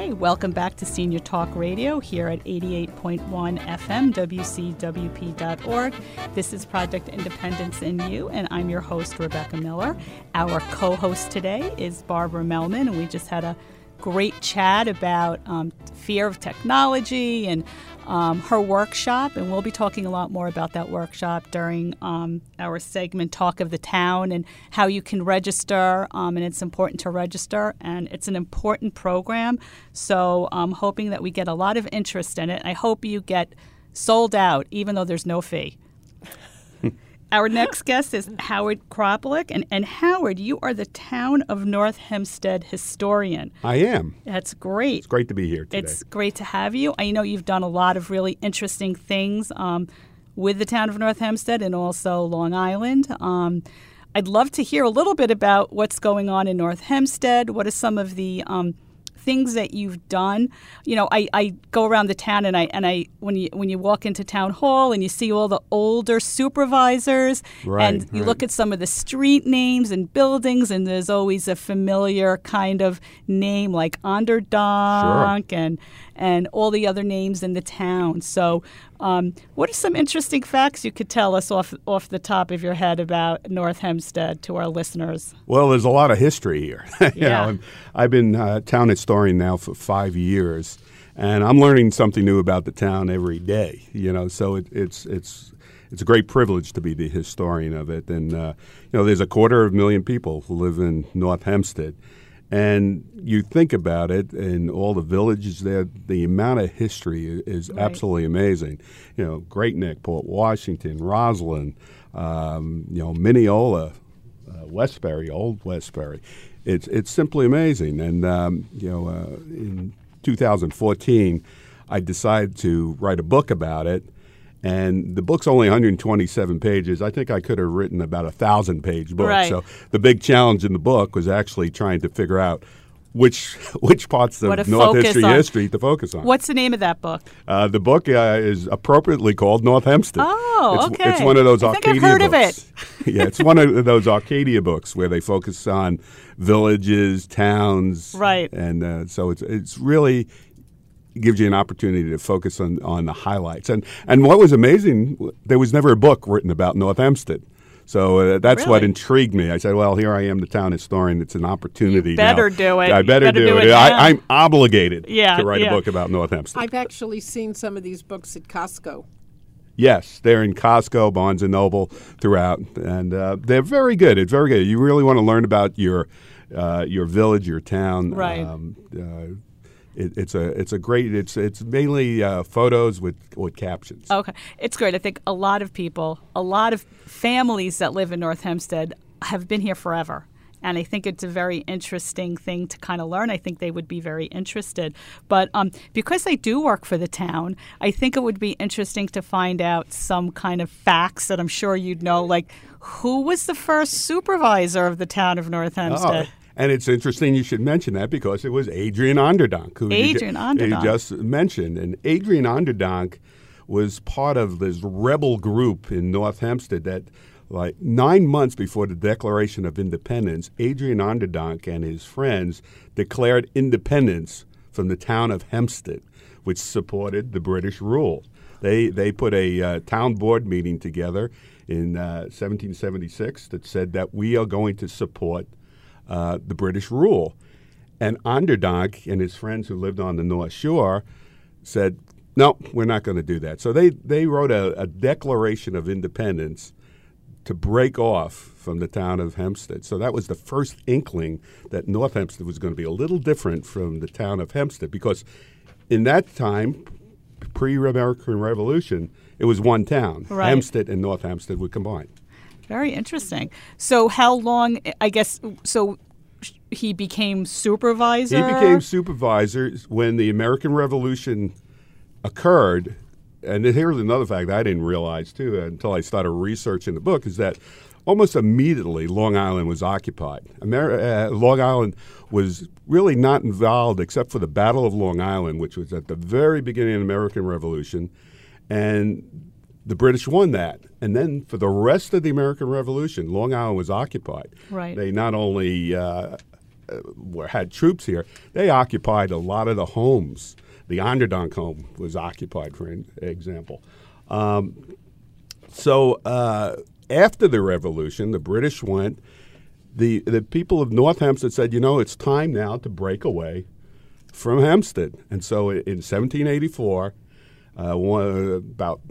Okay, welcome back to Senior Talk Radio here at 88.1 FM, WCWP.org. This is Project Independence in You, and I'm your host, Rebecca Miller. Our co-host today is Barbara Melman, and we just had a great chat about fear of technology and her workshop, and we'll be talking a lot more about that workshop during our segment Talk of the Town and how you can register, and it's important to register, and it's an important program, so I'm hoping that we get a lot of interest in it. I hope you get sold out, even though there's no fee. Our next guest is Howard Kroplik. And Howard, you are the Town of North Hempstead historian. I am. That's great. It's great to be here today. It's great to have you. I know you've done a lot of really interesting things with the Town of North Hempstead and also Long Island. I'd love to hear a little bit about what's going on in North Hempstead. What are some of the things that you've done? You know, I go around the town and I when you walk into town hall and you see all the older supervisors, and you look at some of the street names and buildings, and there's always a familiar kind of name like Onderdonk and all the other names in the town. So what are some interesting facts you could tell us off the top of your head about North Hempstead to our listeners? Well, there's a lot of history here. you know, I've been town historian now for 5 years, and I'm learning something new about the town every day. You know, so it's a great privilege to be the historian of it. And you know, there's 250,000 people who live in North Hempstead. And you think about it, and all the villages there, the amount of history is absolutely amazing. You know, Great Neck, Port Washington, Roslyn, you know, Mineola, Westbury, Old Westbury. It's simply amazing. And, you know, in 2014, I decided to write a book about it. And the book's only 127 pages. I think I could have written about 1,000-page book. Right. So the big challenge in the book was actually trying to figure out which parts of North history to focus on. What's the name of that book? The book is appropriately called North Hempstead. Oh, okay. It's one of those Arcadia books. I think I've heard of it. Yeah, it's one of those Arcadia books where they focus on villages, towns. Right. And so it's really gives you an opportunity to focus on the highlights. And what was amazing, there was never a book written about North Hempstead. So that's what intrigued me. I said, well, here I am, the town historian. It's an opportunity. You better do it. I better do it. I'm obligated to write a book about North Hempstead. I've actually seen some of these books at Costco. Yes, they're in Costco, Barnes & Noble, throughout. And they're very good. It's very good. You really want to learn about your village, your town. Right. It's mainly photos with captions. Okay, it's great. I think a lot of people, a lot of families that live in North Hempstead have been here forever. And I think it's a very interesting thing to kind of learn. I think they would be very interested. But because I do work for the town, I think it would be interesting to find out some kind of facts that I'm sure you'd know, like who was the first supervisor of the town of North Hempstead? Oh. And it's interesting you should mention that because it was Adrian Onderdonk, who you just mentioned. And Adrian Onderdonk was part of this rebel group in North Hempstead that, like 9 months before the Declaration of Independence, Adrian Onderdonk and his friends declared independence from the town of Hempstead, which supported the British rule. They put a town board meeting together in 1776 that said that we are going to support the British rule. And Onderdonk and his friends who lived on the North Shore said, no, we're not going to do that. So they wrote a Declaration of Independence to break off from the town of Hempstead. So that was the first inkling that North Hempstead was going to be a little different from the town of Hempstead, because in that time, pre-American Revolution, it was one town. Right. Hempstead and North Hempstead were combined. Very interesting. So how long, I guess, so he became supervisor? He became supervisor when the American Revolution occurred. And here's another fact I didn't realize, too, until I started researching the book, is that almost immediately Long Island was occupied. Long Island was really not involved except for the Battle of Long Island, which was at the very beginning of the American Revolution. And the British won that. And then for the rest of the American Revolution, Long Island was occupied. Right. They not only had troops here, they occupied a lot of the homes. The Onderdonk home was occupied, for example. So after the Revolution, the British went. The people of North Hempstead said, it's time now to break away from Hempstead. And so in 1784, about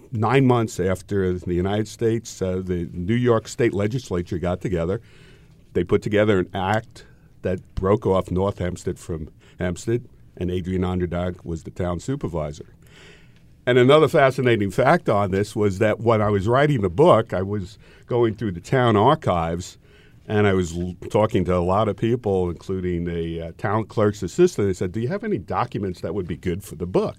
9 months after the United States, the New York State Legislature got together. They put together an act that broke off North Hempstead from Hempstead, and Adrian Onderdonk was the town supervisor. And another fascinating fact on this was that when I was writing the book, I was going through the town archives, and I was talking to a lot of people, including a town clerk's assistant. They said, do you have any documents that would be good for the book?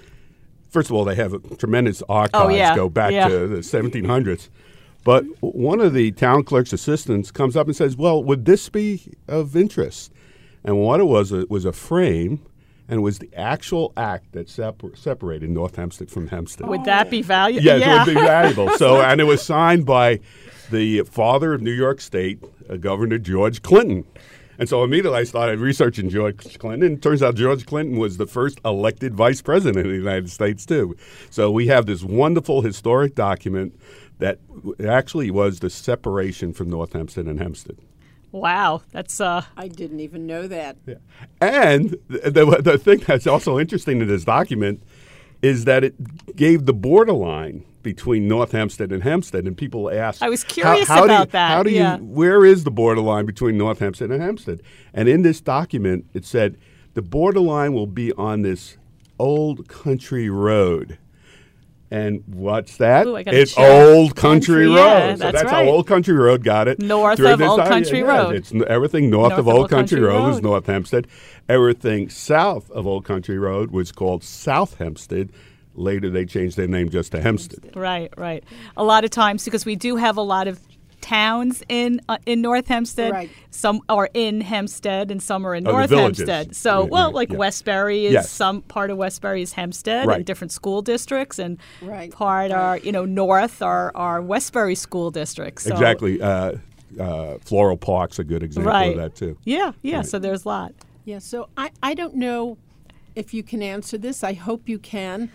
First of all, they have tremendous archives, go back to the 1700s. But one of the town clerk's assistants comes up and says, well, would this be of interest? And what it was a frame, and it was the actual act that separated North Hempstead from Hempstead. Would that be valuable? Yes, it would be valuable. So, and it was signed by the father of New York State, Governor George Clinton. And so immediately I started researching George Clinton. And it turns out George Clinton was the first elected vice president of the United States, too. So we have this wonderful historic document that actually was the separation from North Hempstead and Hempstead. Wow, that's I didn't even know that. Yeah. And the thing that's also interesting in this document is that it gave the borderline between North Hempstead and Hempstead, and people asked, I was curious about that. How do you? Where is the borderline between North Hempstead and Hempstead? And in this document, it said the borderline will be on this old country road. And what's that? Ooh, it's Old Country Road. Yeah, so that's how Old Country Road got it. North of Old Country Road. It's everything north of Old Country Road was North Hempstead. Everything south of Old Country Road was called South Hempstead. Later, they changed their name just to Hempstead. Right. A lot of times, because we do have a lot of towns in North Hempstead. Right. Some are in Hempstead and some are in North Hempstead. So, Westbury is some part of Westbury is Hempstead and different school districts, and part are north are Westbury school districts. So. Exactly. Floral Park's a good example of that too. Yeah. Right. So there's a lot. Yeah. So I don't know if you can answer this. I hope you can.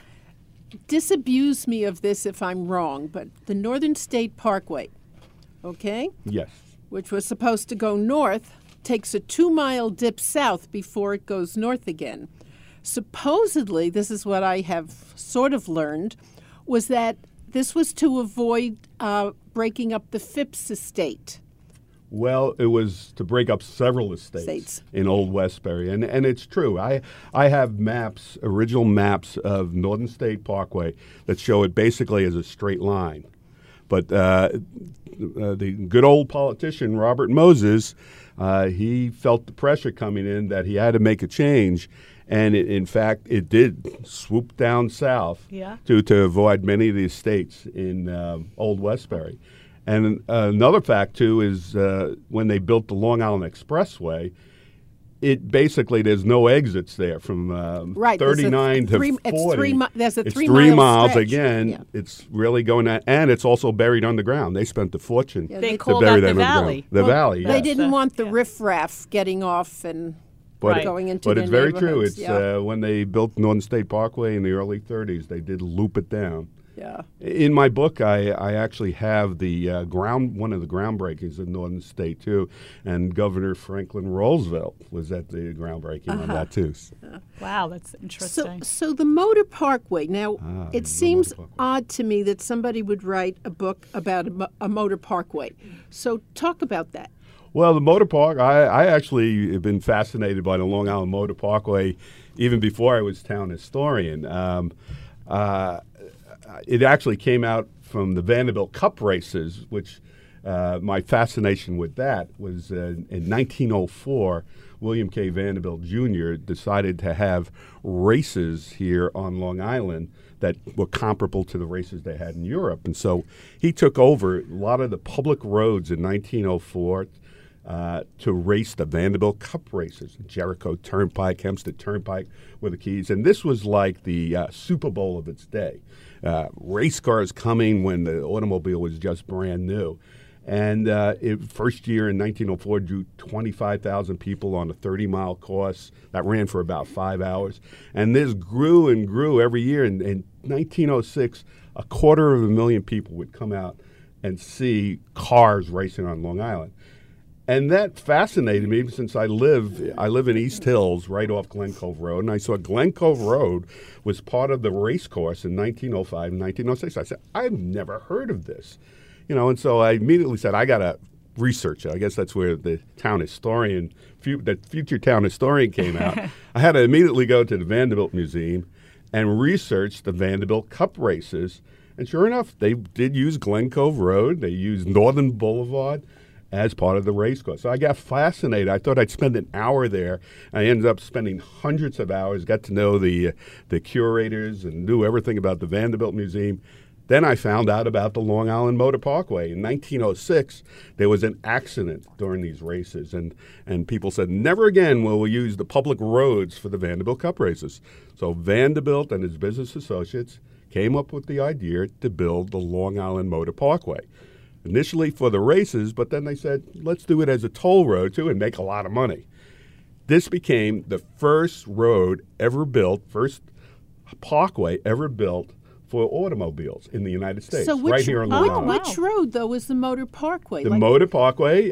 Disabuse me of this if I'm wrong, but the Northern State Parkway, okay? Yes. Which was supposed to go north, takes a 2-mile dip south before it goes north again. Supposedly, this is what I have sort of learned, was that this was to avoid breaking up the Phipps estate. Well, it was to break up several estates in Old Westbury, and it's true. I have maps, original maps of Northern State Parkway that show it basically as a straight line. But the good old politician Robert Moses, he felt the pressure coming in that he had to make a change, and in fact, it did swoop down south to avoid many of the estates in Old Westbury. And another fact, too, is when they built the Long Island Expressway, it basically, there's no exits there from 39 to 40. There's a 3 mile 3 miles stretch. again. Yeah. It's really going at, and it's also buried underground. They spent a fortune they to called bury that that the valley. The valley, They didn't want the riffraff getting off and going into But the it's very true. neighborhoods. It's when they built Northern State Parkway in the early 30s, they did loop it down. Yeah. In my book, I actually have the one of the groundbreakings in Northern State too, and Governor Franklin Roosevelt was at the groundbreaking on that too. So. Wow, that's interesting. So the Motor Parkway. Now, it seems odd to me that somebody would write a book about a motor parkway. So talk about that. Well, the Motor Park, I actually have been fascinated by the Long Island Motor Parkway even before I was town historian. It actually came out from the Vanderbilt Cup races, which my fascination with that was in 1904, William K. Vanderbilt Jr. decided to have races here on Long Island that were comparable to the races they had in Europe. And so he took over a lot of the public roads in 1904 to race the Vanderbilt Cup races. Jericho Turnpike, Hempstead Turnpike were the keys. And this was like the Super Bowl of its day. Race cars coming when the automobile was just brand new. And first year in 1904 drew 25,000 people on a 30-mile course that ran for about 5 hours. And this grew and grew every year. And in 1906, 250,000 people would come out and see cars racing on Long Island. And that fascinated me since I live in East Hills, right off Glen Cove Road, and I saw Glen Cove Road was part of the race course in 1905 and 1906. I said, I've never heard of this, and so I immediately said, I got to research it. I guess that's where the town historian, the future town historian came out. I had to immediately go to the Vanderbilt Museum and research the Vanderbilt Cup races, and sure enough, they did use Glen Cove Road. They used Northern Boulevard as part of the race course. So I got fascinated. I thought I'd spend an hour there. I ended up spending hundreds of hours, got to know the curators and knew everything about the Vanderbilt Museum. Then I found out about the Long Island Motor Parkway. In 1906, there was an accident during these races, and people said, never again will we use the public roads for the Vanderbilt Cup races. So Vanderbilt and his business associates came up with the idea to build the Long Island Motor Parkway. Initially for the races, but then they said, let's do it as a toll road, too, and make a lot of money. This became the first road ever built, first parkway ever built for automobiles in the United States, right here on Long Island. Which road, though, is the Motor Parkway? The Motor Parkway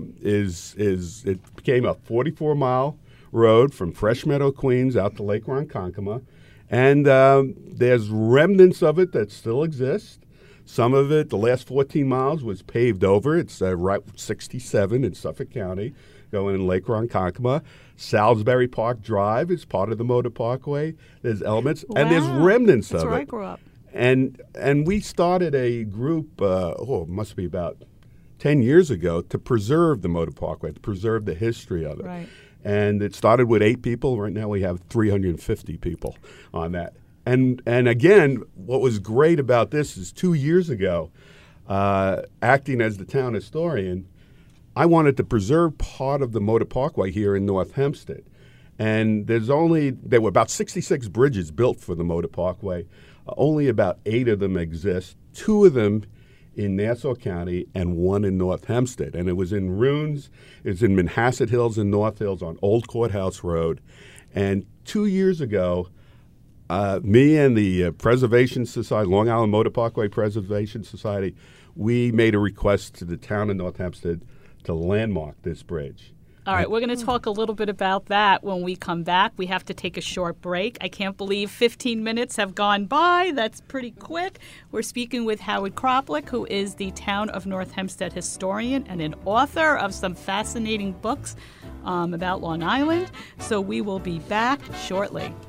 it became a 44-mile road from Fresh Meadow, Queens, out to Lake Ronkonkoma, and there's remnants of it that still exist. Some of it, the last 14 miles, was paved over. It's Route 67 in Suffolk County, going in Lake Ronkonkoma. Salisbury Park Drive is part of the Motor Parkway. There's elements, and there's remnants of it. That's where I grew up. And we started a group, it must be about 10 years ago, to preserve the Motor Parkway, to preserve the history of it. Right. And it started with 8 people. Right now we have 350 people on that. And again, what was great about this is 2 years ago, acting as the town historian, I wanted to preserve part of the Motor Parkway here in North Hempstead. And there were about 66 bridges built for the Motor Parkway. Only about 8 of them exist, 2 of them in Nassau County and 1 in North Hempstead. And it was in ruins. It's in Manhasset Hills and North Hills on Old Courthouse Road. And 2 years ago, me and the Preservation Society, Long Island Motor Parkway Preservation Society, we made a request to the town of North Hempstead to landmark this bridge. All right, we're going to talk a little bit about that when we come back. We have to take a short break. I can't believe 15 minutes have gone by. That's pretty quick. We're speaking with Howard Kroplik, who is the Town of North Hempstead historian and an author of some fascinating books about Long Island. So we will be back shortly.